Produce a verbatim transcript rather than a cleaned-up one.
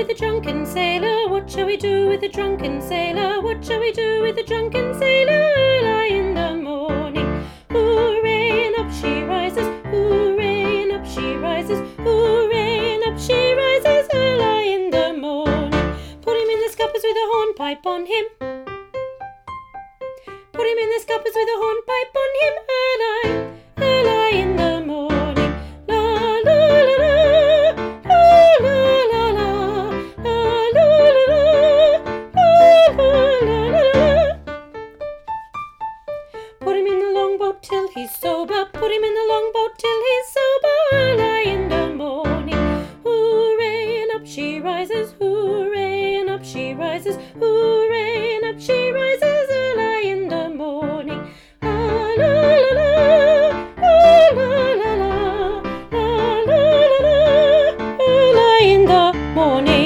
with a drunken sailor? What shall we do with a drunken sailor? What shall we do with a drunken sailor? Early in the morning, hooray, and up she rises. Hooray, and up she rises. Hooray, and up she rises. Early in the morning. Put him in the scuppers with a hornpipe on him. Put him in the scuppers with a hornpipe on him. Early, early in the morning. La la la la, la la la la, la la la la, la la la la. Put him in the longboat till he's sober. Put him in the longboat till he's sober. Early in the morning. Hooray, and up she rises. Hooray, and up she rises. Hooray, and up she rises. Early in the morning. La la la la, la la la la, la la la la. Early in the morning.